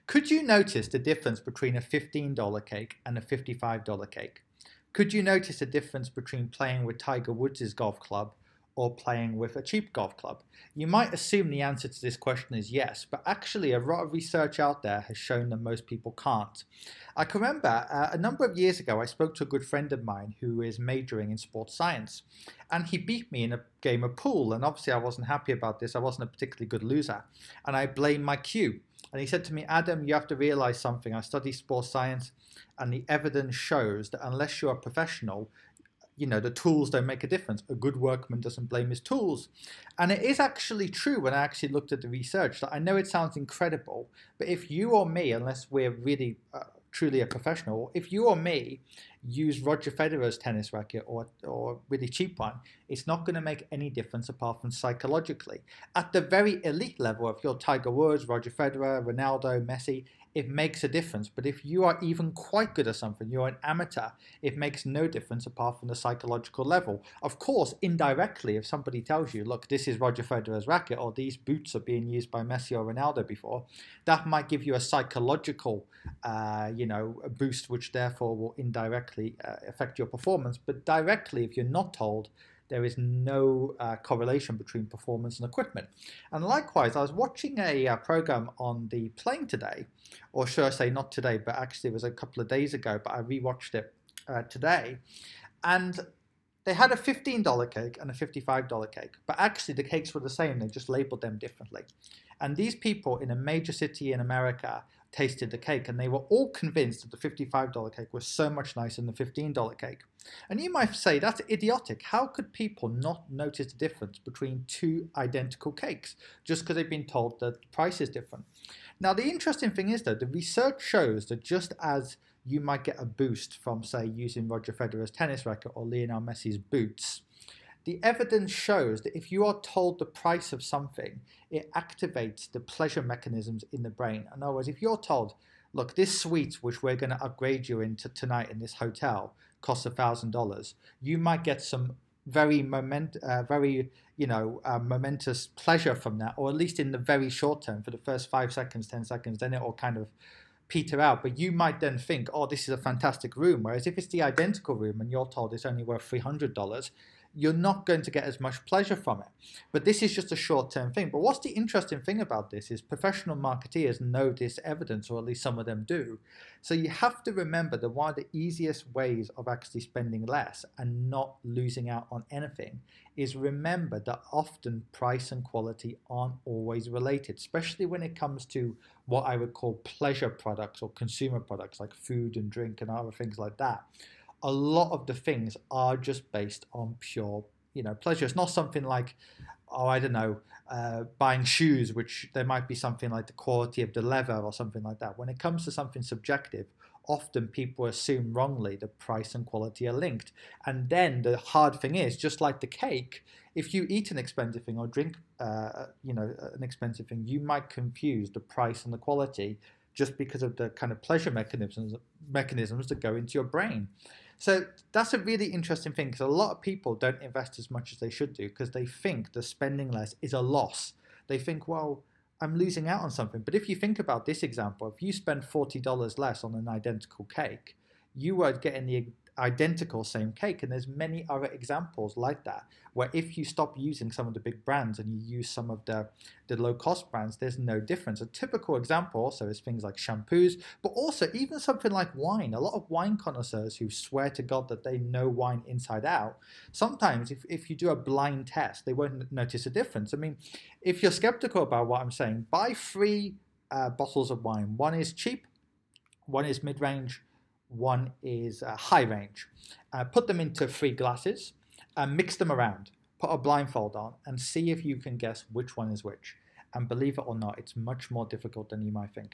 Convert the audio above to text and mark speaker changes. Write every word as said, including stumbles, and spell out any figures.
Speaker 1: Could you notice the difference between a fifteen dollar cake and a fifty-five dollar cake? Could you notice the difference between playing with Tiger Woods' golf club or playing with a cheap golf club? You might assume the answer to this question is yes, but actually a lot of research out there has shown that most people can't. I can remember uh, a number of years ago I spoke to a good friend of mine who is majoring in sports science, and he beat me in a game of pool, and obviously I wasn't happy about this. I wasn't a particularly good loser, and I blamed my cue. And he said to me, Adam, you have to realize something. I study sports science, and the evidence shows that unless you're a professional, you know, the tools don't make a difference. A good workman doesn't blame his tools. And it is actually true when I actually looked at the research that I know it sounds incredible, but if you or me, unless we're really uh, truly a professional, if you or me use Roger Federer's tennis racket or or really cheap one, it's not going to make any difference apart from psychologically. At the very elite level, if you're Tiger Woods, Roger Federer, Ronaldo, Messi, it makes a difference. But if you are even quite good at something, you're an amateur, it makes no difference apart from the psychological level. Of course, indirectly, if somebody tells you, look, this is Roger Federer's racket, or these boots are being used by Messi or Ronaldo before, that might give you a psychological, uh, you know, a boost, which therefore will indirectly uh, affect your performance. But directly, if you're not told, there is no uh, correlation between performance and equipment. And likewise, I was watching a uh, program on the plane today, or should I say not today, but actually it was a couple of days ago, but I rewatched it uh, today. And they had a fifteen dollar cake and a fifty-five dollar cake, but actually the cakes were the same, they just labeled them differently. And these people in a major city in America tasted the cake, and they were all convinced that the fifty-five dollar cake was so much nicer than the fifteen dollar cake. And you might say, that's idiotic. How could people not notice the difference between two identical cakes just because they've been told that the price is different? Now, the interesting thing is, though, the research shows that just as you might get a boost from, say, using Roger Federer's tennis racket or Lionel Messi's boots, the evidence shows that if you are told the price of something, it activates the pleasure mechanisms in the brain. In other words, if you're told, look, this suite which we're going to upgrade you into tonight in this hotel costs a thousand dollars, you might get some very moment, uh, very you know, uh, momentous pleasure from that, or at least in the very short term, for the first five seconds, ten seconds, then it will kind of peter out. But you might then think, oh, this is a fantastic room. Whereas if it's the identical room and you're told it's only worth three hundred dollars, you're not going to get as much pleasure from it. But this is just a short-term thing. But what's the interesting thing about this is professional marketeers know this evidence, or at least some of them do. So you have to remember that one of the easiest ways of actually spending less and not losing out on anything is remember that often price and quality aren't always related, especially when it comes to what I would call pleasure products or consumer products like food and drink and other things like that. A lot of the things are just based on pure, you know, pleasure. It's not something like, oh, I don't know, uh, buying shoes, which there might be something like the quality of the leather or something like that. When it comes to something subjective, often people assume wrongly that price and quality are linked. And then the hard thing is, just like the cake, if you eat an expensive thing or drink, uh, you know, an expensive thing, you might confuse the price and the quality just because of the kind of pleasure mechanisms mechanisms that go into your brain. So that's a really interesting thing, because a lot of people don't invest as much as they should do because they think the spending less is a loss. They think, well, I'm losing out on something. But if you think about this example, if you spend forty dollars less on an identical cake, you are getting the identical same cake. And there's many other examples like that, where if you stop using some of the big brands and you use some of the, the low-cost brands, there's no difference. A typical example also is things like shampoos, but also even something like wine. A lot of wine connoisseurs who swear to God that they know wine inside out, sometimes if, if you do a blind test, they won't notice a difference. I mean, if you're skeptical about what I'm saying, buy three uh, bottles of wine. One is cheap, one is mid-range, one is uh, high range. Uh, put them into three glasses and mix them around. Put a blindfold on and see if you can guess which one is which. And believe it or not, it's much more difficult than you might think.